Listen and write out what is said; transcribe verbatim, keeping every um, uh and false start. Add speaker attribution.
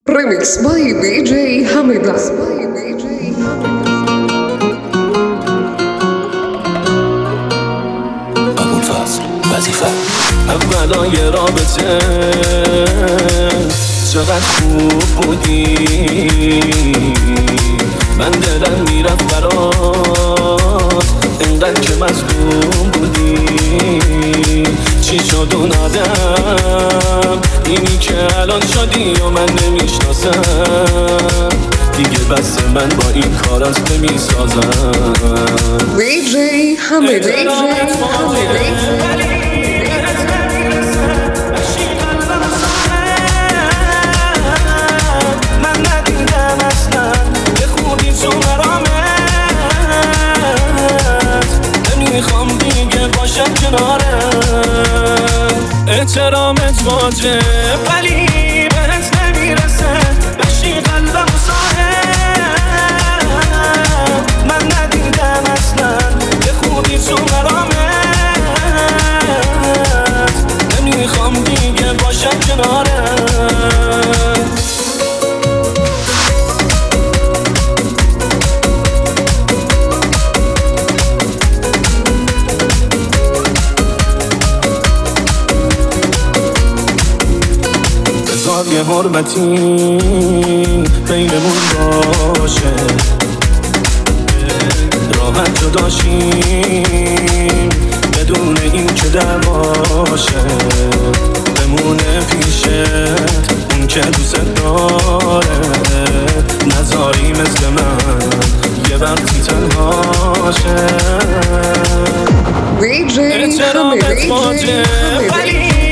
Speaker 1: Remix by دی جی حمیدا.
Speaker 2: ابوالفضل وظیفه اولای رابطه چقدر خوب بودی، من دلم میرفت برات اینقدر که مظلوم بودی. چی شد اومدم اینی که الان شدی و من نمیشناسم دیگه، بس من با این کارات نمیسازم.
Speaker 1: دی جی حمیدا.
Speaker 2: احترامت واجب ولی بهت نمیرسه، بشی قلبم و صاحب من ندیدم اصلا به خوبی تو مرامت. نمیخوام دیگه باشم کنارت. یه حرمتی بینمون باشه، راحت جداشیم بدون این که دعواشه، بمونه پیشت اون که دوست داره، نذاری مثل من یه وقتی تنهاشه.
Speaker 1: دی جی
Speaker 2: احترامت واجب ولی